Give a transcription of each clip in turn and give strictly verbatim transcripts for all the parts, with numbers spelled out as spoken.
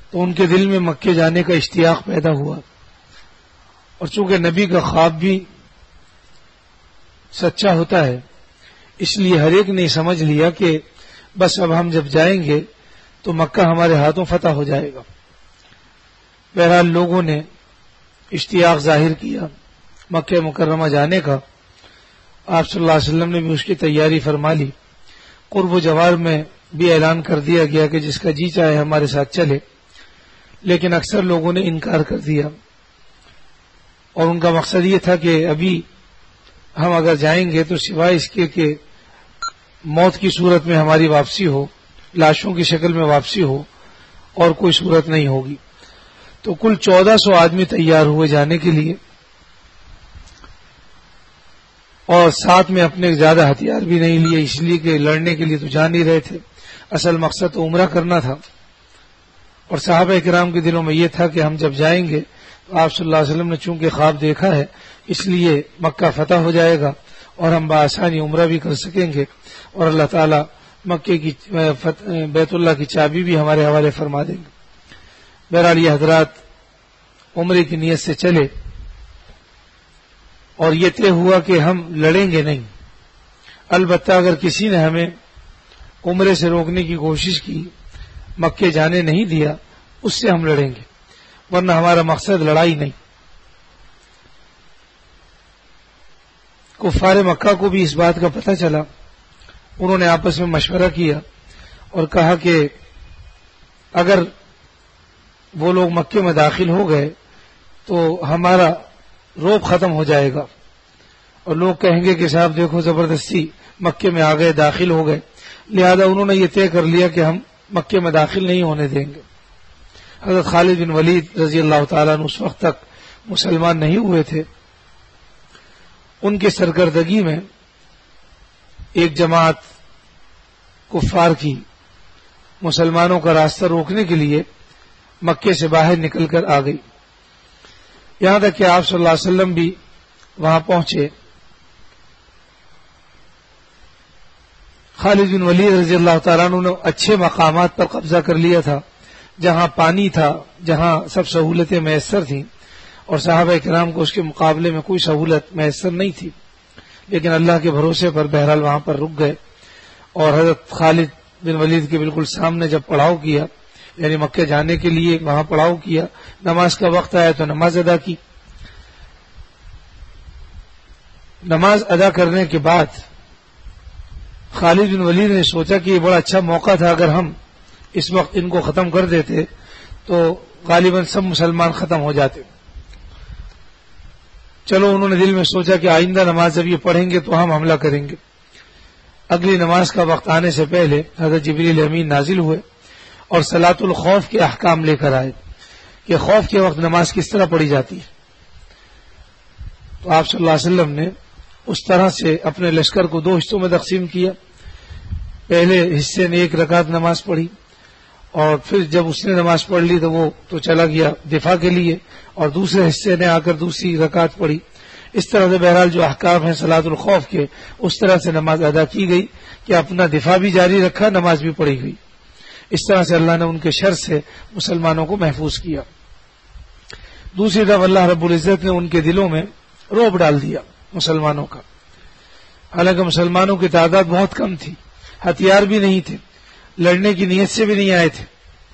تو ان کے دل میں مکے جانے کا اشتیاق پیدا ہوا، اور چونکہ نبی کا خواب بھی سچا ہوتا ہے اس لیے ہر ایک نے سمجھ لیا کہ بس اب ہم جب جائیں گے تو مکہ ہمارے ہاتھوں فتح ہو جائے گا۔ بہرحال لوگوں نے اشتیاق ظاہر کیا مکہ مکرمہ جانے کا۔ آپ صلی اللہ علیہ وسلم نے بھی اس کی تیاری فرما لی۔ قرب و جوار میں بھی اعلان کر دیا گیا کہ جس کا جی چاہے ہمارے ساتھ چلے، لیکن اکثر لوگوں نے انکار کر دیا، اور ان کا مقصد یہ تھا کہ ابھی ہم اگر جائیں گے تو سوائے اس کے کہ موت کی صورت میں ہماری واپسی ہو، لاشوں کی شکل میں واپسی ہو، اور کوئی صورت نہیں ہوگی۔ تو کل چودہ سو آدمی تیار ہوئے جانے کے لیے، اور ساتھ میں اپنے زیادہ ہتھیار بھی نہیں لیے، اس لیے کہ لڑنے کے لیے تو جا نہیں رہے تھے، اصل مقصد تو عمرہ کرنا تھا۔ اور صحابہ کرام کے دلوں میں یہ تھا کہ ہم جب جائیں گے تو آپ صلی اللہ علیہ وسلم نے چونکہ خواب دیکھا ہے اس لیے مکہ فتح ہو جائے گا اور ہم بآسانی عمرہ بھی کر سکیں گے، اور اللہ تعالیٰ مکے کی بیت اللہ کی چابی بھی ہمارے حوالے فرما دیں گے۔ بہرحال یہ حضرات عمرے کی نیت سے چلے، اور یہ طے ہوا کہ ہم لڑیں گے نہیں، البتہ اگر کسی نے ہمیں عمرے سے روکنے کی کوشش کی، مکے جانے نہیں دیا، اس سے ہم لڑیں گے، ورنہ ہمارا مقصد لڑائی نہیں۔ کفار مکہ کو بھی اس بات کا پتہ چلا، انہوں نے آپس میں مشورہ کیا اور کہا کہ اگر وہ لوگ مکے میں داخل ہو گئے تو ہمارا روب ختم ہو جائے گا، اور لوگ کہیں گے کہ صاحب دیکھو زبردستی مکے میں آ گئے، داخل ہو گئے، لہذا انہوں نے یہ طے کر لیا کہ ہم مکے میں داخل نہیں ہونے دیں گے۔ حضرت خالد بن ولید رضی اللہ تعالیٰ عنہ اس وقت تک مسلمان نہیں ہوئے تھے، ان کی سرکردگی میں ایک جماعت کفار کی مسلمانوں کا راستہ روکنے کے لیے مکے سے باہر نکل کر آ گئی، یہاں تک کہ آپ صلی اللہ علیہ وسلم بھی وہاں پہنچے۔ خالد بن ولید رضی اللہ تعالیٰ عنہ نے اچھے مقامات پر قبضہ کر لیا تھا، جہاں پانی تھا، جہاں سب سہولتیں میسر تھیں، اور صحابہ کرام کو اس کے مقابلے میں کوئی سہولت میسر نہیں تھی، لیکن اللہ کے بھروسے پر بہرحال وہاں پر رک گئے، اور حضرت خالد بن ولید کے بالکل سامنے جب پڑاؤ کیا، یعنی مکے جانے کے لیے وہاں پڑاؤ کیا، نماز کا وقت آیا تو نماز ادا کی۔ نماز ادا کرنے کے بعد خالد بن ولید نے سوچا کہ یہ بڑا اچھا موقع تھا، اگر ہم اس وقت ان کو ختم کر دیتے تو غالباً سب مسلمان ختم ہو جاتے۔ چلو انہوں نے دل میں سوچا کہ آئندہ نماز جب یہ پڑھیں گے تو ہم حملہ کریں گے۔ اگلی نماز کا وقت آنے سے پہلے حضرت جبریل امین نازل ہوئے اور صلاۃ الخوف کے احکام لے کر آئے کہ خوف کے وقت نماز کس طرح پڑھی جاتی ہے۔ تو آپ صلی اللہ علیہ وسلم نے اس طرح سے اپنے لشکر کو دو حصوں میں تقسیم کیا، پہلے حصے نے ایک رکعت نماز پڑھی، اور پھر جب اس نے نماز پڑھ لی تو وہ تو چلا گیا دفاع کے لیے، اور دوسرے حصے نے آ کر دوسری رکعت پڑھی۔ اس طرح سے بہرحال جو احکام ہیں صلاۃ الخوف کے، اس طرح سے نماز ادا کی گئی کہ اپنا دفاع بھی جاری رکھا، نماز بھی پڑھی گئی۔ اس طرح سے اللہ نے ان کے شر سے مسلمانوں کو محفوظ کیا۔ دوسری طرف اللہ رب العزت نے ان کے دلوں میں رعب ڈال دیا مسلمانوں کا، حالانکہ مسلمانوں کی تعداد بہت کم تھی، ہتھیار بھی نہیں تھے، لڑنے کی نیت سے بھی نہیں آئے تھے۔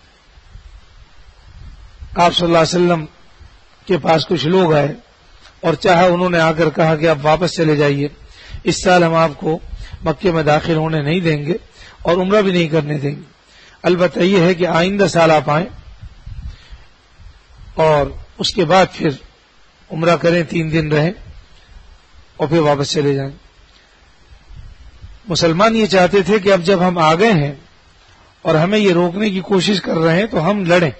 آپ صلی اللہ علیہ وسلم کے پاس کچھ لوگ آئے اور چاہا، انہوں نے آ کر کہا کہ آپ واپس چلے جائیے، اس سال ہم آپ کو مکے میں داخل ہونے نہیں دیں گے اور عمرہ بھی نہیں کرنے دیں گے، البتہ یہ ہے کہ آئندہ سال آپ آئیں اور اس کے بعد پھر عمرہ کریں، تین دن رہیں اور پھر واپس چلے جائیں۔ مسلمان یہ چاہتے تھے کہ اب جب ہم آ گئے ہیں اور ہمیں یہ روکنے کی کوشش کر رہے ہیں تو ہم لڑیں۔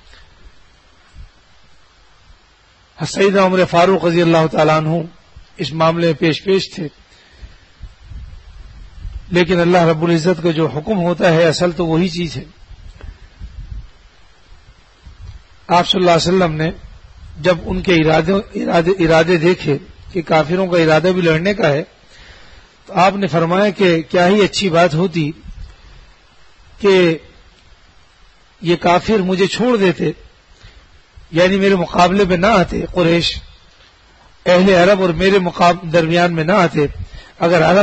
سیدنا عمر فاروق رضی اللہ تعالیٰ عنہ اس معاملے میں پیش پیش تھے، لیکن اللہ رب العزت کا جو حکم ہوتا ہے اصل تو وہی چیز ہے۔ آپ صلی اللہ علیہ وسلم نے جب ان کے ارادے ارادے, ارادے دیکھے کہ کافروں کا ارادہ بھی لڑنے کا ہے، تو آپ نے فرمایا کہ کیا ہی اچھی بات ہوتی کہ یہ کافر مجھے چھوڑ دیتے، یعنی میرے مقابلے میں نہ آتے، قریش اہل عرب اور میرے درمیان میں نہ آتے، اگر عرب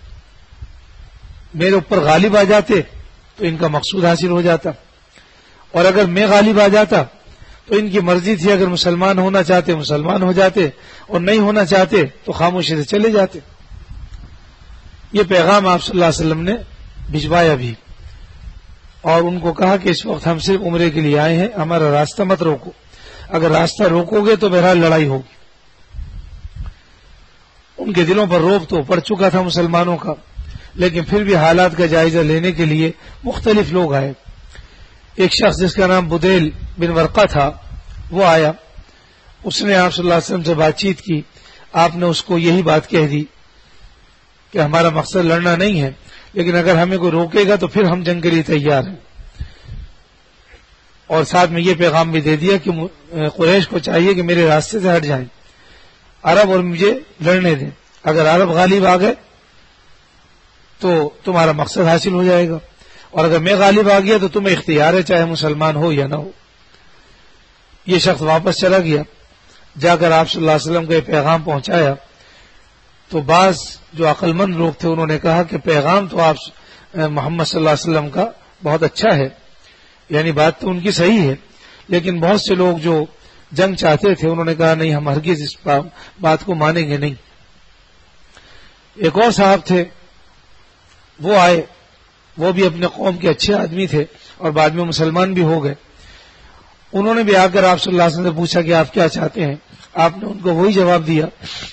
میرے اوپر غالب آ جاتے تو ان کا مقصود حاصل ہو جاتا، اور اگر میں غالب آ جاتا تو ان کی مرضی تھی، اگر مسلمان ہونا چاہتے مسلمان ہو جاتے اور نہیں ہونا چاہتے تو خاموشی سے چلے جاتے۔ یہ پیغام آپ صلی اللہ علیہ وسلم نے بھجوایا بھی، اور ان کو کہا کہ اس وقت ہم صرف عمرے کے لیے آئے ہیں، ہمارا راستہ مت روکو، اگر راستہ روکو گے تو بہرحال لڑائی ہوگی۔ ان کے دلوں پر روب تو پڑ چکا تھا مسلمانوں کا، لیکن پھر بھی حالات کا جائزہ لینے کے لیے مختلف لوگ آئے۔ ایک شخص جس کا نام بدیل بن ورقہ تھا وہ آیا، اس نے آپ صلی اللہ علیہ وسلم سے بات چیت کی، آپ نے اس کو یہی بات کہہ دی کہ ہمارا مقصد لڑنا نہیں ہے، لیکن اگر ہمیں کوئی روکے گا تو پھر ہم جنگ کے لیے تیار ہیں، اور ساتھ میں یہ پیغام بھی دے دیا کہ قریش کو چاہیے کہ میرے راستے سے ہٹ جائیں، عرب اور مجھے لڑنے دیں، اگر عرب غالب آ گئے تو تمہارا مقصد حاصل ہو جائے گا، اور اگر میں غالب آ گیا تو تمہیں اختیار ہے چاہے مسلمان ہو یا نہ ہو۔ یہ شخص واپس چلا گیا، جا کر آپ صلی اللہ علیہ وسلم کو یہ پیغام پہنچایا تو بعض جو عقل مند لوگ تھے انہوں نے کہا کہ پیغام تو آپ محمد صلی اللہ علیہ وسلم کا بہت اچھا ہے، یعنی بات تو ان کی صحیح ہے، لیکن بہت سے لوگ جو جنگ چاہتے تھے انہوں نے کہا نہیں، ہم ہرگز اس بات کو مانیں گے نہیں۔ ایک اور صاحب تھے وہ آئے، وہ بھی اپنے قوم کے اچھے آدمی تھے اور بعد میں مسلمان بھی ہو گئے، انہوں نے بھی آ کر آپ صلی اللہ علیہ وسلم سے پوچھا کہ آپ کیا چاہتے ہیں، آپ نے ان کو وہی جواب دیا،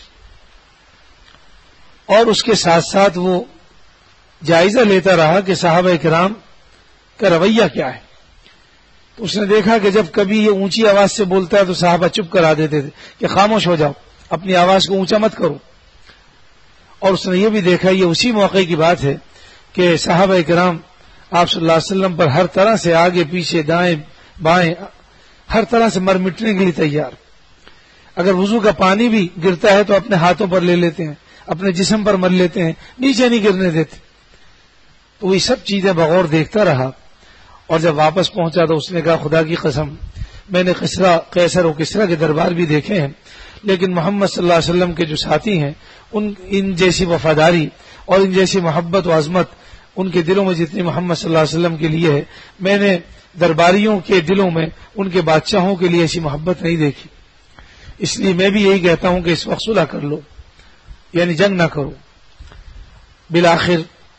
اور اس کے ساتھ ساتھ وہ جائزہ لیتا رہا کہ صحابہ کرام کا رویہ کیا ہے۔ تو اس نے دیکھا کہ جب کبھی یہ اونچی آواز سے بولتا ہے تو صحابہ چپ کرا دیتے تھے کہ خاموش ہو جاؤ، اپنی آواز کو اونچا مت کرو، اور اس نے یہ بھی دیکھا یہ اسی موقع کی بات ہے کہ صحابہ کرام آپ صلی اللہ علیہ وسلم پر ہر طرح سے آگے پیچھے دائیں بائیں ہر طرح سے مر مٹنے کے لیے تیار، اگر وضو کا پانی بھی گرتا ہے تو اپنے ہاتھوں پر لے لیتے ہیں، اپنے جسم پر مر لیتے ہیں، نیچے نہیں گرنے دیتے۔ تو یہ سب چیزیں بغور دیکھتا رہا، اور جب واپس پہنچا تو اس نے کہا خدا کی قسم میں نے کسرا قیصر و کسرا کے دربار بھی دیکھے ہیں، لیکن محمد صلی اللہ علیہ وسلم کے جو ساتھی ہیں ان ان جیسی وفاداری اور ان جیسی محبت و عظمت ان کے دلوں میں جتنی محمد صلی اللہ علیہ وسلم کے لیے ہے، میں نے درباریوں کے دلوں میں ان کے بادشاہوں کے لیے ایسی محبت نہیں دیکھی۔ اس لیے میں بھی یہی کہتا ہوں کہ اس وقت صلح کر لو، یعنی جنگ نہ کرو۔ بالآخر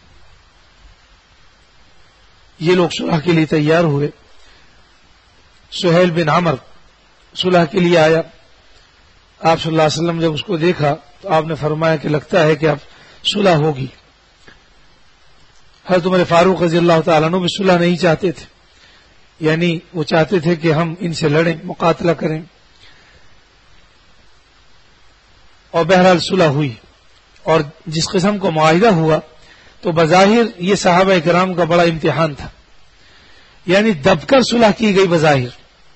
یہ لوگ صلح کے لیے تیار ہوئے۔ سہیل بن عمر صلح کے لیے آیا، آپ صلی اللہ علیہ وسلم جب اس کو دیکھا تو آپ نے فرمایا کہ لگتا ہے کہ اب صلح ہوگی۔ حضرت عمر فاروق رضی اللہ تعالیٰ عنہ بھی صلح نہیں چاہتے تھے، یعنی وہ چاہتے تھے کہ ہم ان سے لڑیں، مقاتلہ کریں، اور بہرحال صلح ہوئی۔ اور جس قسم کو معاہدہ ہوا تو بظاہر یہ صحابہ کرام کا بڑا امتحان تھا، یعنی دب کر صلح کی گئی بظاہر،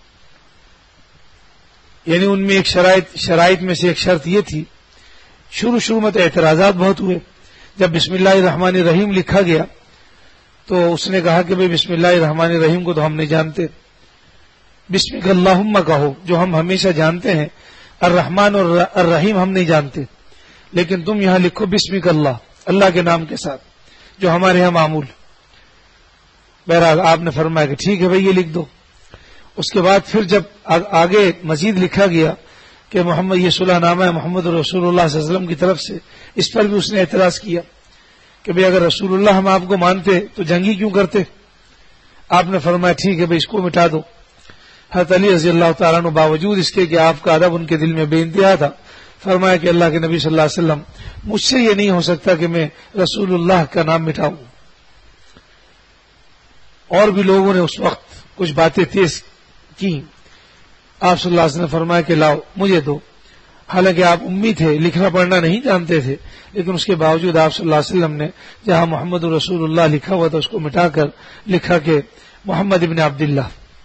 یعنی ان میں ایک شرائط شرائط میں سے ایک شرط یہ تھی، شروع شروع میں تو اعتراضات بہت ہوئے، جب بسم اللہ الرحمن الرحیم لکھا گیا تو اس نے کہا کہ بھئی بسم اللہ الرحمن الرحیم کو تو ہم نہیں جانتے، بسمک اللہم کہو جو ہم ہمیشہ جانتے ہیں، الرحمن اور الرحیم ہم نہیں جانتے، لیکن تم یہاں لکھو بسمک اللہ، اللہ کے نام کے ساتھ جو ہمارے یہاں معمول۔ بہرحال آپ نے فرمایا کہ ٹھیک ہے بھئی یہ لکھ دو۔ اس کے بعد پھر جب آگے مزید لکھا گیا کہ محمد یہ صلح نامہ ہے محمد رسول اللہ صلی اللہ علیہ وسلم کی طرف سے، اس پر بھی اس نے اعتراض کیا کہ بھئی اگر رسول اللہ ہم آپ کو مانتے تو جنگی کیوں کرتے؟ آپ نے فرمایا ٹھیک ہے بھئی اس کو مٹا دو۔ حضرت علی رضی اللہ تعالیٰ عنہ باوجود اس کے کہ آپ کا ادب ان کے دل میں بے انتہا تھا، فرمایا کہ اللہ کے نبی صلی اللہ علیہ وسلم مجھ سے یہ نہیں ہو سکتا کہ میں رسول اللہ کا نام مٹاؤں۔ اور بھی لوگوں نے اس وقت کچھ باتیں تیز کی، آپ صلی اللہ علیہ وسلم نے فرمایا کہ لاؤ مجھے دو، حالانکہ آپ امی تھے، لکھنا پڑھنا نہیں جانتے تھے، لیکن اس کے باوجود آپ صلی اللہ علیہ وسلم نے جہاں محمد رسول اللہ لکھا ہوا تھا اس کو مٹا کر لکھا کہ محمد ابن عبداللہ۔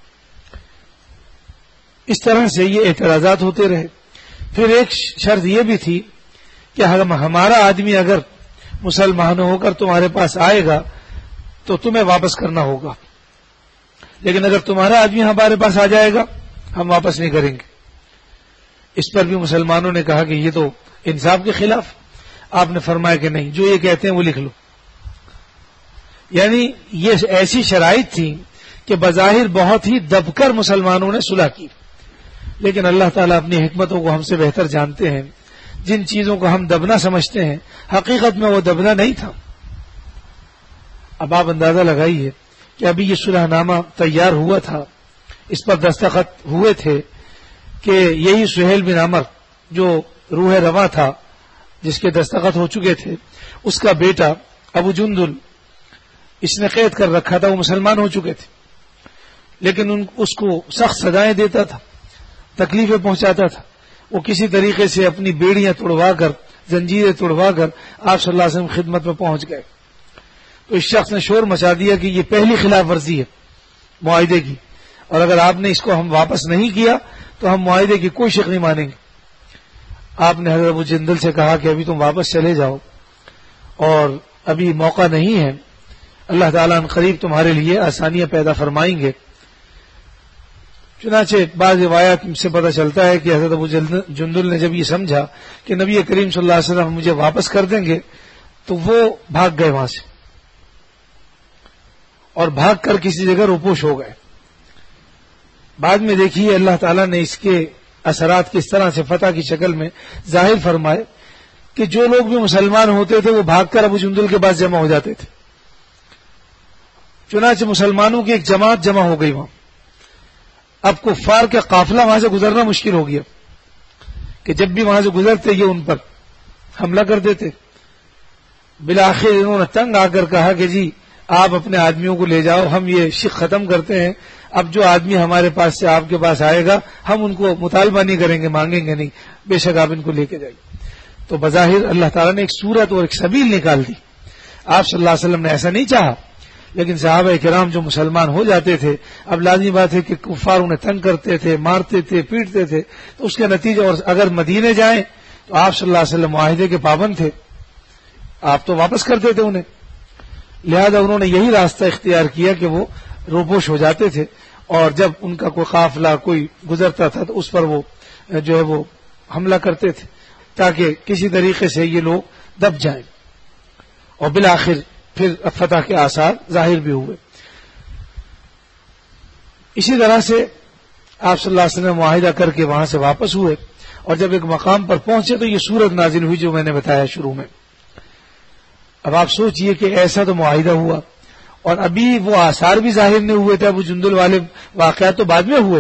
اس طرح سے یہ اعتراضات ہوتے رہے۔ پھر ایک شرط یہ بھی تھی کہ ہمارا آدمی اگر مسلمان ہو کر تمہارے پاس آئے گا تو تمہیں واپس کرنا ہوگا، لیکن اگر تمہارا آدمی ہمارے پاس آ جائے گا ہم واپس نہیں کریں گے۔ اس پر بھی مسلمانوں نے کہا کہ یہ تو انصاف کے خلاف۔ آپ نے فرمایا کہ نہیں، جو یہ کہتے ہیں وہ لکھ لو۔ یعنی یہ ایسی شرائط تھی کہ بظاہر بہت ہی دب کر مسلمانوں نے صلح کی، لیکن اللہ تعالیٰ اپنی حکمتوں کو ہم سے بہتر جانتے ہیں۔ جن چیزوں کو ہم دبنا سمجھتے ہیں حقیقت میں وہ دبنا نہیں تھا۔ اب آپ اندازہ لگائیے کہ ابھی یہ صلح نامہ تیار ہوا تھا، اس پر دستخط ہوئے تھے کہ یہی سہیل بن عمر جو روح رواں تھا، جس کے دستخط ہو چکے تھے، اس کا بیٹا ابو جندل اس نے قید کر رکھا تھا، وہ مسلمان ہو چکے تھے، لیکن ان اس کو سخت سزائیں دیتا تھا، تکلیفیں پہنچاتا تھا۔ وہ کسی طریقے سے اپنی بیڑیاں توڑوا کر، زنجیریں توڑوا کر آپ صلی اللہ علیہ وسلم خدمت میں پہنچ گئے۔ تو اس شخص نے شور مچا دیا کہ یہ پہلی خلاف ورزی ہے معاہدے کی، اور اگر آپ نے اس کو ہم واپس نہیں کیا تو ہم معاہدے کی کوئی شک نہیں مانیں گے۔ آپ نے حضرت ابو جندل سے کہا کہ ابھی تم واپس چلے جاؤ اور ابھی موقع نہیں ہے، اللہ تعالیٰ ان قریب تمہارے لیے آسانیاں پیدا فرمائیں گے۔ چنانچہ بعض روایات سے پتہ چلتا ہے کہ حضرت ابو جندل نے جب یہ سمجھا کہ نبی کریم صلی اللہ علیہ وسلم مجھے واپس کر دیں گے تو وہ بھاگ گئے وہاں سے، اور بھاگ کر کسی جگہ روپوش ہو گئے۔ بعد میں دیکھیے اللہ تعالیٰ نے اس کے اثرات کس طرح سے فتح کی شکل میں ظاہر فرمائے کہ جو لوگ بھی مسلمان ہوتے تھے وہ بھاگ کر ابو جندل کے پاس جمع ہو جاتے تھے۔ چنانچہ مسلمانوں کی ایک جماعت جمع ہو گئی وہاں۔ اب کفار کا قافلہ وہاں سے گزرنا مشکل ہو گیا کہ جب بھی وہاں سے گزرتے یہ ان پر حملہ کر دیتے۔ بالآخر انہوں نے تنگ آ کر کہا کہ جی آپ اپنے آدمیوں کو لے جاؤ، ہم یہ شک ختم کرتے ہیں، اب جو آدمی ہمارے پاس سے آپ کے پاس آئے گا ہم ان کو مطالبہ نہیں کریں گے، مانگیں گے نہیں، بے شک آپ ان کو لے کے جائیے۔ تو بظاہر اللہ تعالیٰ نے ایک صورت اور ایک سبیل نکال دی۔ آپ صلی اللہ علیہ وسلم نے ایسا نہیں چاہا، لیکن صحابہ کرام جو مسلمان ہو جاتے تھے، اب لازمی بات ہے کہ کفار انہیں تنگ کرتے تھے، مارتے تھے، پیٹتے تھے، تو اس کے نتیجے، اور اگر مدینے جائیں تو آپ صلی اللہ علیہ وسلم معاہدے کے پابند تھے، آپ تو واپس کرتے تھے انہیں، لہذا انہوں نے یہی راستہ اختیار کیا کہ وہ روپوش ہو جاتے تھے، اور جب ان کا کوئی قافلہ کوئی گزرتا تھا تو اس پر وہ جو ہے وہ حملہ کرتے تھے تاکہ کسی طریقے سے یہ لوگ دب جائیں، اور بالآخر پھر فتح کے آثار ظاہر بھی ہوئے۔ اسی طرح سے آپ صلی اللہ علیہ وسلم معاہدہ کر کے وہاں سے واپس ہوئے، اور جب ایک مقام پر پہنچے تو یہ سورت نازل ہوئی جو میں نے بتایا شروع میں۔ اب آپ سوچئے کہ ایسا تو معاہدہ ہوا اور ابھی وہ آثار بھی ظاہر نہیں ہوئے تھے، ابو جندل والے واقعات تو بعد میں ہوئے۔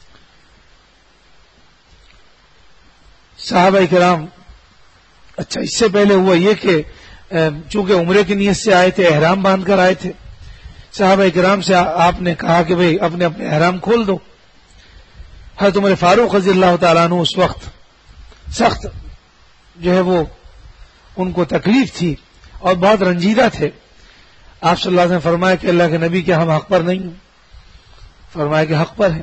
صحابہ کرام، اچھا اس سے پہلے ہوا یہ کہ چونکہ عمرے کی نیت سے آئے تھے، احرام باندھ کر آئے تھے، صحابہ کرام سے آپ نے کہا کہ بھئی اپنے اپنے احرام کھول دو۔ حضرت عمر فاروق رضی اللہ تعالیٰ عنہ اس وقت سخت جو ہے وہ ان کو تکلیف تھی اور بہت رنجیدہ تھے۔ آپ صلی اللہ علیہ وسلم فرمایا کہ اللہ کے نبی کے ہم حق پر نہیں ہیں، فرمایا کہ حق پر ہیں،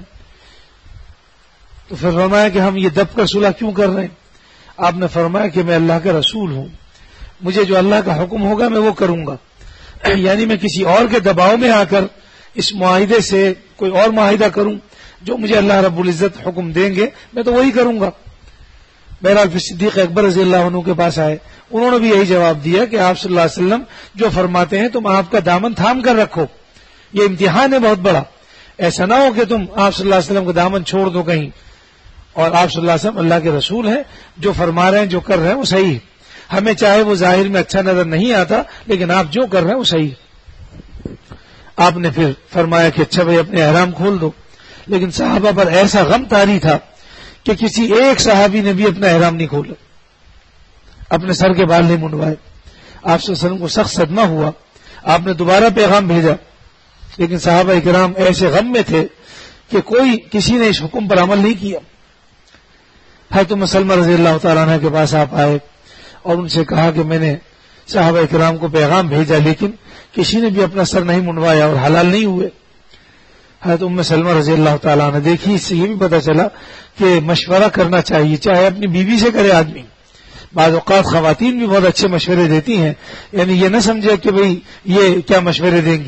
تو پھر فرمایا کہ ہم یہ دب کر صلح کیوں کر رہے ہیں؟ آپ نے فرمایا کہ میں اللہ کا رسول ہوں، مجھے جو اللہ کا حکم ہوگا میں وہ کروں گا، یعنی میں کسی اور کے دباؤ میں آ کر اس معاہدے سے کوئی اور معاہدہ کروں، جو مجھے اللہ رب العزت حکم دیں گے میں تو وہی کروں گا۔ بہرحال پھر صدیق اکبر رضی اللہ عنہ کے پاس آئے، انہوں نے بھی یہی جواب دیا کہ آپ صلی اللہ علیہ وسلم جو فرماتے ہیں تم آپ کا دامن تھام کر رکھو، یہ امتحان ہے بہت بڑا، ایسا نہ ہو کہ تم آپ صلی اللہ علیہ وسلم کا دامن چھوڑ دو کہیں، اور آپ صلی اللہ علیہ وسلم اللہ کے رسول ہیں، جو فرما رہے ہیں جو کر رہے ہیں وہ صحیح ہے، ہمیں چاہے وہ ظاہر میں اچھا نظر نہیں آتا لیکن آپ جو کر رہے ہیں وہ صحیح ہے۔ آپ نے پھر فرمایا کہ اچھا بھائی اپنے احرام کھول دو، لیکن صحابہ پر ایسا غم طاری تھا کہ کسی ایک صحابی نے بھی اپنا احرام نہیں کھولا، اپنے سر کے بال نہیں منڈوائے۔ آپ صلی اللہ علیہ وسلم کو سخت صدمہ ہوا، آپ نے دوبارہ پیغام بھیجا، لیکن صحابہ کرام ایسے غم میں تھے کہ کوئی کسی نے اس حکم پر عمل نہیں کیا۔ حضرت ام سلمہ رضی اللہ تعالیٰ عنہ کے پاس آپ آئے اور ان سے کہا کہ میں نے صحابہ کرام کو پیغام بھیجا لیکن کسی نے بھی اپنا سر نہیں منڈوایا اور حلال نہیں ہوئے۔ حضرت ام سلمہ رضی اللہ تعالیٰ عنہ دیکھی، اس سے یہ بھی پتہ چلا کہ مشورہ کرنا چاہیے، چاہے اپنی بیوی سے کرے آدمی، بعض اوقات خواتین بھی بہت اچھے مشورے دیتی ہیں، یعنی یہ نہ سمجھے کہ بھئی یہ کیا مشورے دیں گی،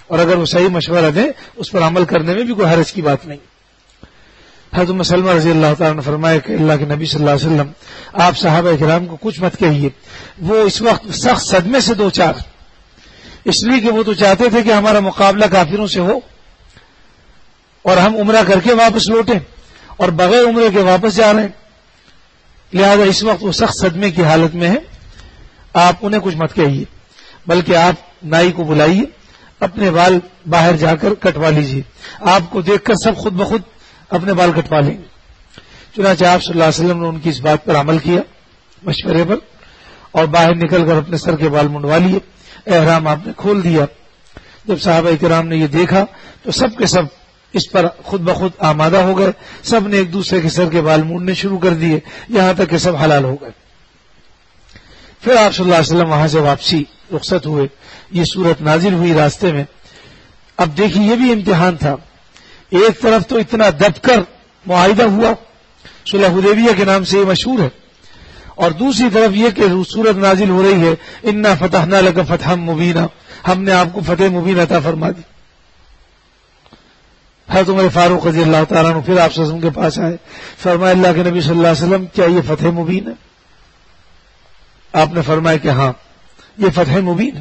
اور اگر وہ صحیح مشورہ دیں اس پر عمل کرنے میں بھی کوئی حرج کی بات نہیں. حضرت ام سلمہ رضی اللہ تعالیٰ نے فرمایا کہ اللہ کے نبی صلی اللہ علیہ وسلم آپ صحابہ کرام کو کچھ مت کہیے، وہ اس وقت سخت صدمے سے دو چار، اس لیے کہ وہ تو چاہتے تھے کہ ہمارا مقابلہ کافروں سے ہو اور ہم عمرہ کر کے واپس لوٹیں، اور بغیر عمرے کے واپس جا رہے ہیں، لہذا اس وقت وہ سخت صدمے کی حالت میں ہے. آپ انہیں کچھ مت کہیے، بلکہ آپ نائی کو بلائیے، اپنے بال باہر جا کر کٹوا لیجیے، آپ کو دیکھ کر سب خود بخود اپنے بال کٹوا لیں گے. چنانچہ آپ صلی اللہ علیہ وسلم نے ان کی اس بات پر عمل کیا، مشورے پر، اور باہر نکل کر اپنے سر کے بال منڈوا لیے، احرام آپ نے کھول دیا. جب صحابہ کرام نے یہ دیکھا تو سب کے سب اس پر خود بخود آمادہ ہو گئے، سب نے ایک دوسرے کے سر کے بال مونڈنے شروع کر دیے، یہاں تک کہ سب حلال ہو گئے. پھر آپ صلی اللہ علیہ وسلم وہاں سے واپسی رخصت ہوئے، یہ صورت نازل ہوئی راستے میں. اب دیکھیے یہ بھی امتحان تھا، ایک طرف تو اتنا دب کر معاہدہ ہوا، صلح حدیبیہ کے نام سے یہ مشہور ہے، اور دوسری طرف یہ کہ صورت نازل ہو رہی ہے انا فتحنا لک فتحا مبینا، ہم نے آپ کو فتح مبین عطا فرما دی. حضرت عمر فاروق رضی اللہ تعالیٰ عنہ پھر آپ صلی اللہ علیہ وسلم کے پاس آئے، فرمایا اللہ کے نبی صلی اللہ علیہ وسلم کیا یہ فتح مبین ہے؟ آپ نے فرمایا کہ ہاں یہ فتح مبین ہے.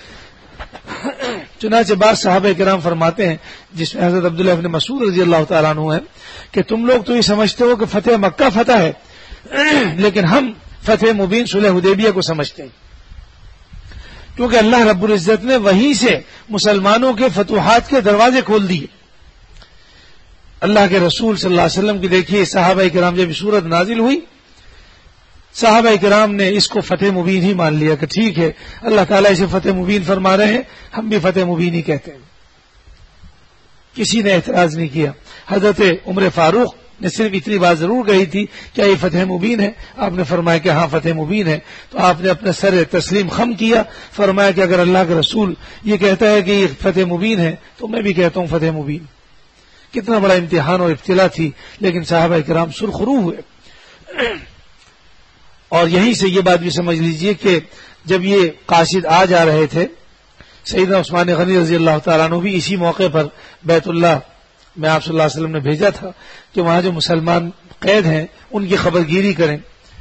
چنانچہ بعض صحابہ کرام فرماتے ہیں، جس میں حضرت عبداللہ ابن مسعود رضی اللہ تعالیٰ عنہ ہے، کہ تم لوگ تو یہ سمجھتے ہو کہ فتح مکہ فتح ہے، لیکن ہم فتح مبین صلح حدیبیہ کو سمجھتے ہیں، کیونکہ اللہ رب العزت نے وہیں سے مسلمانوں کے فتوحات کے دروازے کھول دیے. اللہ کے رسول صلی اللہ علیہ وسلم کی دیکھیے صحابہ کرام جب صورت نازل ہوئی، صحابہ کرام نے اس کو فتح مبین ہی مان لیا کہ ٹھیک ہے اللہ تعالیٰ اسے فتح مبین فرما رہے ہیں، ہم بھی فتح مبین ہی کہتے ہیں. کسی نے اعتراض نہیں کیا. حضرت عمر فاروق نے صرف اتنی بات ضرور کہی تھی کیا یہ فتح مبین ہے؟ آپ نے فرمایا کہ ہاں فتح مبین ہے. تو آپ نے اپنا سر تسلیم خم کیا، فرمایا کہ اگر اللہ کے رسول یہ کہتا ہے کہ یہ فتح مبین ہے تو میں بھی کہتا ہوں فتح مبین. کتنا بڑا امتحان اور ابتلا تھی، لیکن صحابہ کرام سرخرو ہوئے. اور یہیں سے یہ بات بھی سمجھ لیجئے کہ جب یہ قاصد آ جا رہے تھے، سیدنا عثمان غنی رضی اللہ تعالیٰ عنہ بھی اسی موقع پر بیت اللہ میں آپ صلی اللہ علیہ وسلم نے بھیجا تھا کہ وہاں جو مسلمان قید ہیں ان کی خبر گیری کریں.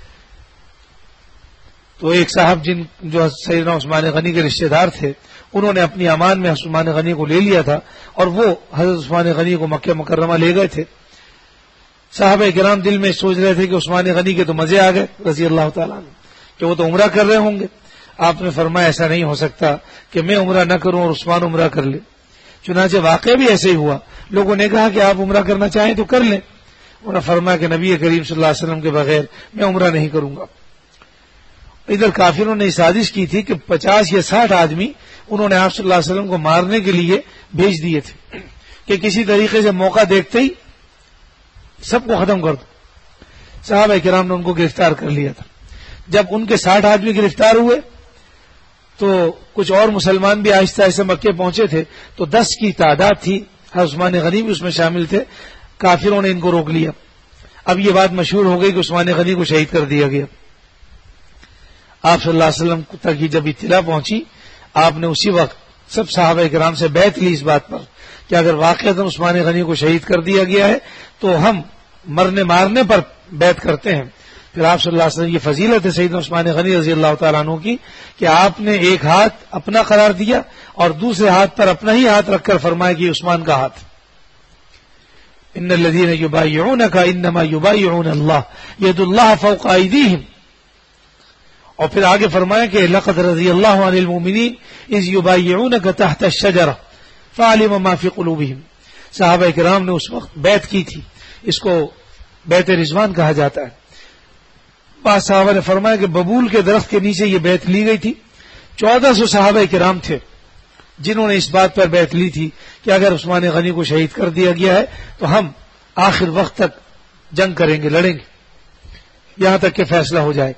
تو ایک صاحب جن جو سیدنا عثمان غنی کے رشتہ دار تھے، انہوں نے اپنی امان میں عثمان غنی کو لے لیا تھا، اور وہ حضرت عثمان غنی کو مکہ مکرمہ لے گئے تھے. صحابہ کرام دل میں سوچ رہے تھے کہ عثمان غنی کے تو مزے آ گئے رضی اللہ تعالیٰ عنہ، کہ وہ تو عمرہ کر رہے ہوں گے. آپ نے فرمایا ایسا نہیں ہو سکتا کہ میں عمرہ نہ کروں اور عثمان عمرہ کر لے. چنانچہ واقع بھی ایسے ہی ہوا. لوگوں نے کہا کہ آپ عمرہ کرنا چاہیں تو کر لیں. انہوں نے فرمایا کہ نبی کریم صلی اللہ علیہ وسلم کے بغیر میں عمرہ نہیں کروں گا. ادھر کافروں نے سازش کی تھی کہ پچاس یا ساٹھ آدمی انہوں نے آپ صلی اللہ علیہ وسلم کو مارنے کے لیے بھیج دیے تھے کہ کسی طریقے سے موقع دیکھتے ہی سب کو ختم کر دو. صحابہ کرام نے ان کو گرفتار کر لیا تھا. جب ان کے ساٹھ آدمی گرفتار ہوئے تو کچھ اور مسلمان بھی آہستہ آہستہ مکے پہنچے تھے، تو دس کی تعداد تھی، عثمان غنی بھی اس میں شامل تھے. کافروں نے ان کو روک لیا. اب یہ بات مشہور ہو گئی کہ عثمان غنی کو شہید کر دیا گیا. آپ صلی اللہ علیہ وسلم تک جب اطلاع پہنچی، آپ نے اسی وقت سب صحابہ کرام سے بیعت لی اس بات پر کہ اگر واقعتاً عثمان غنی کو شہید کر دیا گیا ہے تو ہم مرنے مارنے پر بیعت کرتے ہیں. پھر آپ صلی اللہ علیہ وسلم یہ فضیلت ہے سیدنا عثمان غنی رضی اللہ تعالیٰ عنہ کی کہ آپ نے ایک ہاتھ اپنا قرار دیا اور دوسرے ہاتھ پر اپنا ہی ہاتھ رکھ کر فرمایا کہ عثمان کا ہاتھ. ان الذین یبایعونک انما یبایعون اللہ ید اللہ فوق ایدیہم. اور پھر آگے فرمایا کہ لقد رضی اللہ عن المؤمنین اذ یبایعونک تحت الشجرہ فعلم ما فی قلوبہم. صحابہ کرام نے اس وقت بیعت کی تھی، اس کو بیعت رضوان کہا جاتا ہے. بعض صحابہ نے فرمایا کہ ببول کے درخت کے نیچے یہ بیعت لی گئی تھی. چودہ سو صحابہ کرام تھے جنہوں نے اس بات پر بیعت لی تھی کہ اگر عثمان غنی کو شہید کر دیا گیا ہے تو ہم آخر وقت تک جنگ کریں گے، لڑیں گے، یہاں تک کہ فیصلہ ہو جائے.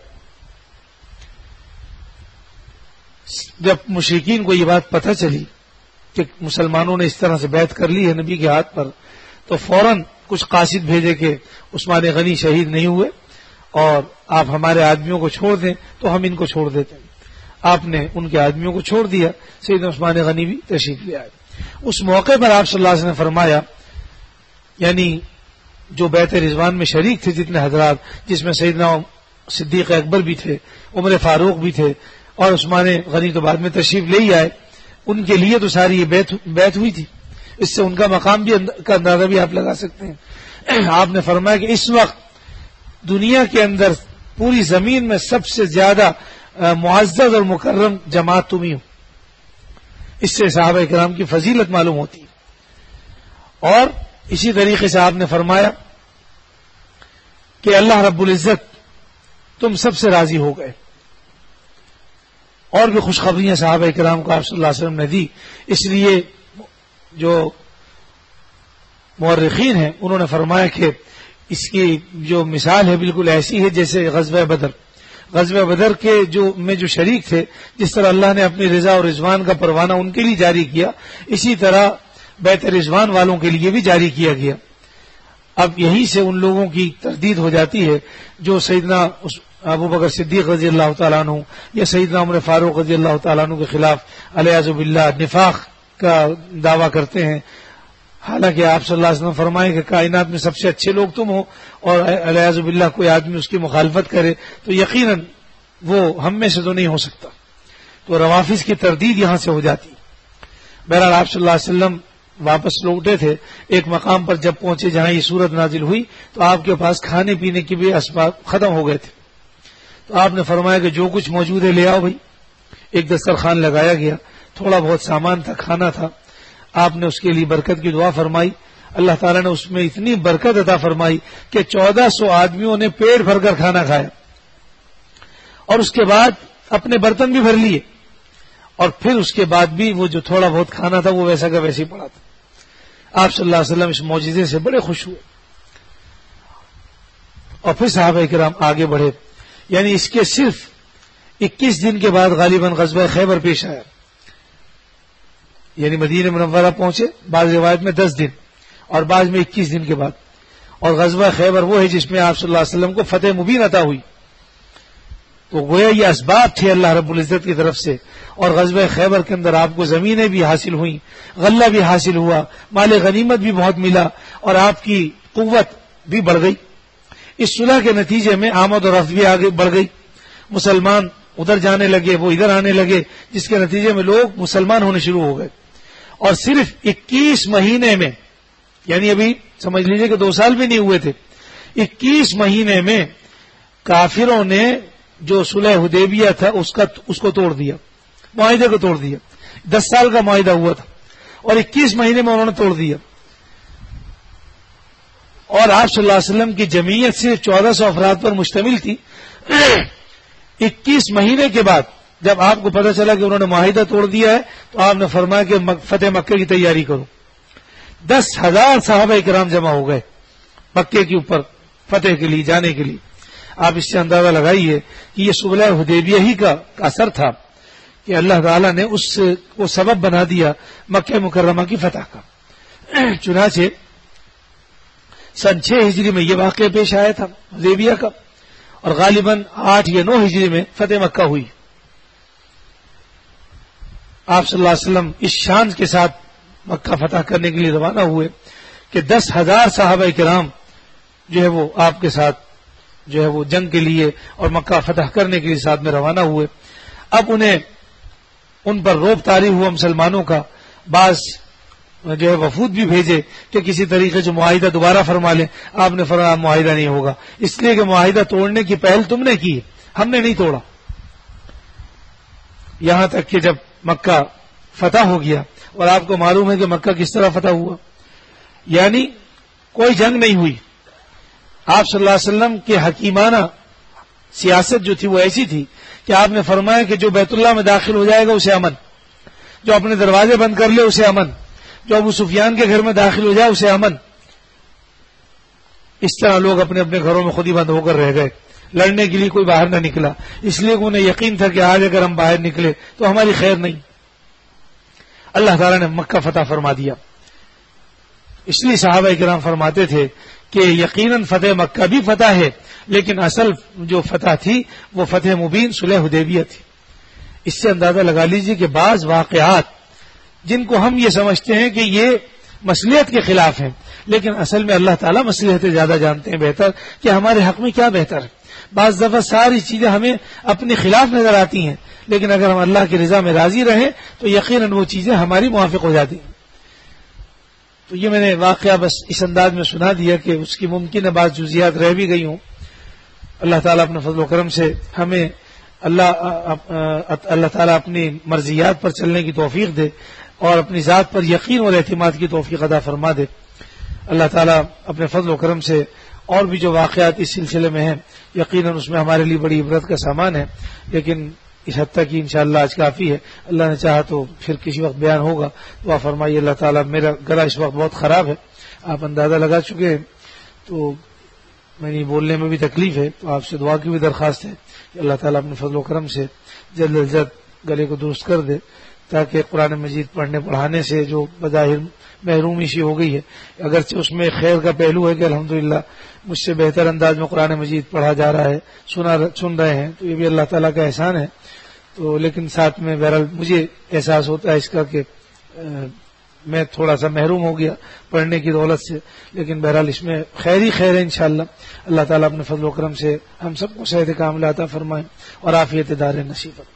جب مشرکین کو یہ بات پتہ چلی کہ مسلمانوں نے اس طرح سے بیعت کر لی ہے نبی کے ہاتھ پر، تو فوراً کچھ قاصد بھیجے کہ عثمان غنی شہید نہیں ہوئے اور آپ ہمارے آدمیوں کو چھوڑ دیں تو ہم ان کو چھوڑ دیتے ہیں. آپ نے ان کے آدمیوں کو چھوڑ دیا. سیدنا عثمان غنی بھی تشریف لے آئے. اس موقع پر آپ صلی اللہ علیہ وسلم نے فرمایا، یعنی جو بیعت رضوان میں شریک تھے جتنے حضرات، جس میں سیدنا صدیق اکبر بھی تھے، عمر فاروق بھی تھے، اور عثمان غنی تو بعد میں تشریف لے ہی آئے، ان کے لیے تو ساری یہ بیعت بیعت ہوئی تھی. اس سے ان کا مقام بھی کا اندازہ بھی آپ لگا سکتے ہیں. آپ نے فرمایا کہ اس وقت دنیا کے اندر پوری زمین میں سب سے زیادہ معزز اور مکرم جماعت تم ہی ہو. اس سے صحابہ کرام کی فضیلت معلوم ہوتی ہے. اور اسی طریقے سے آپ نے فرمایا کہ اللہ رب العزت تم سب سے راضی ہو گئے. اور بھی خوشخبریاں صحابہ کرام کو آپ صلی اللہ علیہ وسلم نے دی. اس لیے جو مورخین ہیں انہوں نے فرمایا کہ اس کی جو مثال ہے بالکل ایسی ہے جیسے غزوہ بدر. غزوہ بدر کے جو میں جو شریک تھے، جس طرح اللہ نے اپنی رضا اور رضوان کا پروانہ ان کے لیے جاری کیا، اسی طرح بیعت رضوان والوں کے لیے بھی جاری کیا گیا. اب یہیں سے ان لوگوں کی تردید ہو جاتی ہے جو سیدنا ابو بکر صدیق رضی اللہ تعالیٰ عنہ یا سیدنا عمر فاروق رضی اللہ تعالیٰ عنہ کے خلاف علیہ باللہ نفاق کا دعویٰ کرتے ہیں. حالانکہ آپ صلی اللہ علیہ وسلم فرمائیں کہ کائنات میں سب سے اچھے لوگ تم ہو، اور علیہ باللہ کوئی آدمی اس کی مخالفت کرے تو یقیناً وہ ہم میں سے تو نہیں ہو سکتا. تو روافظ کی تردید یہاں سے ہو جاتی. بہرحال آپ صلی اللہ علیہ وسلم واپس لوٹے تھے. ایک مقام پر جب پہنچے جہاں یہ صورت نازل ہوئی تو آپ کے پاس کھانے پینے کے بھی اسباب ختم ہو گئے تھے. تو آپ نے فرمایا کہ جو کچھ موجود ہے لے آؤ بھائی. ایک دسترخوان لگایا گیا، تھوڑا بہت سامان تھا، کھانا تھا. آپ نے اس کے لیے برکت کی دعا فرمائی. اللہ تعالیٰ نے اس میں اتنی برکت عطا فرمائی کہ چودہ سو آدمیوں نے پیٹ بھر کر کھانا کھایا، اور اس کے بعد اپنے برتن بھی بھر لیے، اور پھر اس کے بعد بھی وہ جو تھوڑا بہت کھانا تھا وہ ویسا کا ویسے ہی پڑا تھا. آپ صلی اللہ علیہ وسلم اس معجزے سے بڑے خوش ہوئے. اور پھر صحابہ کرام آگے بڑھے. یعنی اس کے صرف اکیس دن کے بعد غالباً غزوہ خیبر پیش آیا. یعنی مدینہ منورہ پہنچے، بعض روایت میں دس دن اور بعض میں اکیس دن کے بعد. اور غزوہ خیبر وہ ہے جس میں آپ صلی اللہ علیہ وسلم کو فتح مبین عطا ہوئی. تو گویا یہ اسباب تھے اللہ رب العزت کی طرف سے. اور غزوہ خیبر کے اندر آپ کو زمینیں بھی حاصل ہوئیں، غلہ بھی حاصل ہوا، مال غنیمت بھی بہت ملا، اور آپ کی قوت بھی بڑھ گئی. اس صلح کے نتیجے میں آمد و رفت بھی آگے بڑھ گئی. مسلمان ادھر جانے لگے، وہ ادھر آنے لگے، جس کے نتیجے میں لوگ مسلمان ہونے شروع ہو گئے. اور صرف اکیس مہینے میں، یعنی ابھی سمجھ لیجئے کہ دو سال بھی نہیں ہوئے تھے، اکیس مہینے میں کافروں نے جو صلح حدیبیہ تھا اس کا اس کو توڑ دیا، معاہدے کو توڑ دیا. دس سال کا معاہدہ ہوا تھا اور اکیس مہینے میں انہوں نے توڑ دیا. اور آپ صلی اللہ علیہ وسلم کی جمعیت صرف چودہ سو افراد پر مشتمل تھی. اکیس مہینے کے بعد جب آپ کو پتہ چلا کہ انہوں نے معاہدہ توڑ دیا ہے تو آپ نے فرمایا کہ فتح مکہ کی تیاری کرو. دس ہزار صحابہ کرام جمع ہو گئے مکے کے اوپر فتح کے لیے جانے کے لیے. آپ اس سے اندازہ لگائیے کہ یہ صلح حدیبیہ ہی کا اثر تھا کہ اللہ تعالیٰ نے اس کو سبب بنا دیا مکہ مکرمہ کی فتح کا. چنانچہ سن چھ ہجری میں یہ واقعہ پیش آیا تھا حدیبیہ کا، اور غالباً آٹھ یا نو ہجری میں فتح مکہ ہوئی. آپ صلی اللہ علیہ وسلم اس شان کے ساتھ مکہ فتح کرنے کے لیے روانہ ہوئے کہ دس ہزار صحابہ کرام جو ہے وہ آپ کے ساتھ جو ہے وہ جنگ کے لیے اور مکہ فتح کرنے کے لیے ساتھ میں روانہ ہوئے. اب انہیں ان پر روب طاری ہوا مسلمانوں کا. بعض جو ہے وفود بھی بھیجے کہ کسی طریقے سے معاہدہ دوبارہ فرما لیں. آپ نے فرمایا معاہدہ نہیں ہوگا، اس لیے کہ معاہدہ توڑنے کی پہل تم نے کی، ہم نے نہیں توڑا. یہاں تک کہ جب مکہ فتح ہو گیا، اور آپ کو معلوم ہے کہ مکہ کس طرح فتح ہوا، یعنی کوئی جنگ نہیں ہوئی. آپ صلی اللہ علیہ وسلم کی حکیمانہ سیاست جو تھی وہ ایسی تھی کہ آپ نے فرمایا کہ جو بیت اللہ میں داخل ہو جائے گا اسے امن، جو اپنے دروازے بند کر لے اسے امن، جو ابو سفیان کے گھر میں داخل ہو جائے اسے امن. اس طرح لوگ اپنے اپنے گھروں میں خود ہی بند ہو کر رہ گئے، لڑنے کے لیے کوئی باہر نہ نکلا، اس لیے کہ انہیں یقین تھا کہ آج اگر ہم باہر نکلے تو ہماری خیر نہیں. اللہ تعالیٰ نے مکہ فتح فرما دیا. اس لیے صحابہ کرام فرماتے تھے کہ یقیناً فتح مکہ بھی فتح ہے، لیکن اصل جو فتح تھی وہ فتح مبین صلح حدیبیہ تھی. اس سے اندازہ لگا لیجیے کہ بعض واقعات جن کو ہم یہ سمجھتے ہیں کہ یہ مصلحت کے خلاف ہیں، لیکن اصل میں اللہ تعالیٰ مصلحتیں زیادہ جانتے ہیں بہتر کہ ہمارے حق میں کیا بہتر ہے۔ بعض دفعہ ساری چیزیں ہمیں اپنے خلاف نظر آتی ہیں، لیکن اگر ہم اللہ کی رضا میں راضی رہیں تو یقیناً وہ چیزیں ہماری موافق ہو جاتی ہیں۔ تو یہ میں نے واقعہ بس اس انداز میں سنا دیا کہ اس کی ممکن ہے بعض جزیات رہ بھی گئی ہوں۔ اللہ تعالیٰ اپنے فضل و کرم سے ہمیں اللہ اللہ تعالیٰ اپنی مرضیات پر چلنے کی توفیق دے اور اپنی ذات پر یقین اور اعتماد کی توفیق عطا فرما دے۔ اللہ تعالیٰ اپنے فضل و کرم سے اور بھی جو واقعات اس سلسلے میں ہیں یقیناً اس میں ہمارے لیے بڑی عبرت کا سامان ہے، لیکن اس حد تک ہی انشاءاللہ آج کافی ہے۔ اللہ نے چاہا تو پھر کسی وقت بیان ہوگا۔ دعا فرمائیے اللہ تعالیٰ، میرا گلا اس وقت بہت خراب ہے، آپ اندازہ لگا چکے ہیں، تو میں نہیں بولنے میں بھی تکلیف ہے، تو آپ سے دعا کی بھی درخواست ہے کہ اللہ تعالیٰ اپنے فضل و کرم سے جلد از جلد گلے کو درست کر دے، تاکہ قرآن مجید پڑھنے پڑھانے سے جو بظاہر محرومی سی ہو گئی ہے، اگرچہ اس میں خیر کا پہلو ہے کہ الحمدللہ مجھ سے بہتر انداز میں قرآن مجید پڑھا جا رہا ہے، سنا سن رہے ہیں، تو یہ بھی اللہ تعالیٰ کا احسان ہے۔ تو لیکن ساتھ میں بہرحال مجھے احساس ہوتا ہے اس کا کہ میں تھوڑا سا محروم ہو گیا پڑھنے کی دولت سے، لیکن بہرحال اس میں خیر ہی خیر ہے انشاءاللہ۔ اللہ تعالیٰ اپنے فضل و کرم سے ہم سب کو صحت کاملہ عطا فرمائیں اور عافیت دار نصیب فرمائیں۔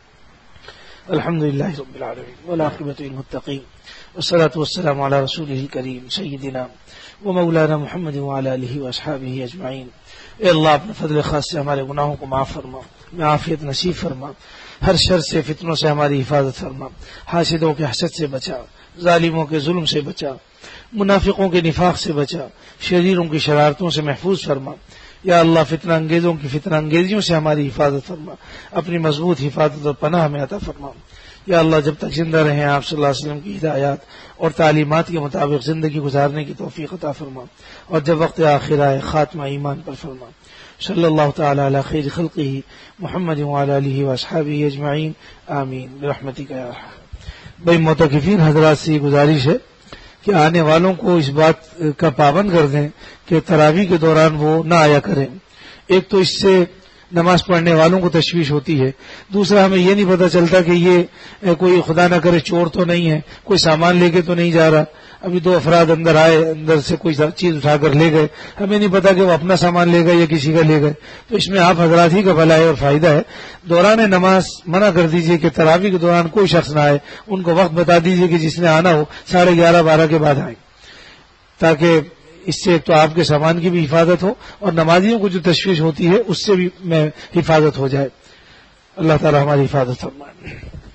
الحمدللہ رب العالمین والعاقبۃ للمتقین والصلاۃ والسلام علی رسولہ الکریم سیدنا و مولانا محمد وعلی آلہ واصحابہ اجمعین۔ اے اللہ اپنے فضل خاص سے ہمارے گناہوں کو معاف فرما، میں عافیت نصیب فرما، ہر شر سے فتنوں سے ہماری حفاظت فرما، حاسدوں کے حسد سے بچا، ظالموں کے ظلم سے بچا، منافقوں کے نفاق سے بچا، شریروں کی شرارتوں سے محفوظ فرما۔ یا اللہ فتنہ انگیزوں کی فتنہ انگیزیوں سے ہماری حفاظت فرما، اپنی مضبوط حفاظت اور پناہ میں عطا فرما۔ یا اللہ جب تک زندہ رہیں آپ صلی اللہ علیہ وسلم کی ہدایات اور تعلیمات کے مطابق زندگی گزارنے کی توفیق عطا فرما، اور جب وقت آخر آئے خاتمہ ایمان پر فرما۔ صلی اللہ تعالی علی خیر خلقہ محمد وعلی آلہ واصحابہ اجمعین، آمین برحمتک یا ارحم۔ بھائی معتکفین حضرات سے گزارش ہے کہ آنے والوں کو اس بات کا پابند کر دیں کہ تراویح کے دوران وہ نہ آیا کریں۔ ایک تو اس سے نماز پڑھنے والوں کو تشویش ہوتی ہے، دوسرا ہمیں یہ نہیں پتہ چلتا کہ یہ کوئی خدا نہ کرے چور تو نہیں ہے، کوئی سامان لے کے تو نہیں جا رہا۔ ابھی دو افراد اندر آئے، اندر سے کوئی چیز اٹھا کر لے گئے، ہمیں نہیں پتا کہ وہ اپنا سامان لے گئے یا کسی کا لے گئے۔ تو اس میں آپ حضرات ہی کا بھلا ہے اور فائدہ ہے۔ دوران نماز منع کر دیجئے کہ تراویح کے دوران کوئی شخص نہ آئے، ان کو وقت بتا دیجئے کہ جس نے آنا ہو ساڑھے گیارہ بارہ کے بعد آئیں، تاکہ اس سے ایک تو آپ کے سامان کی بھی حفاظت ہو اور نمازیوں کو جو تشویش ہوتی ہے اس سے بھی میں حفاظت ہو جائے۔ اللہ تعالی ہماری حفاظت فرمائے۔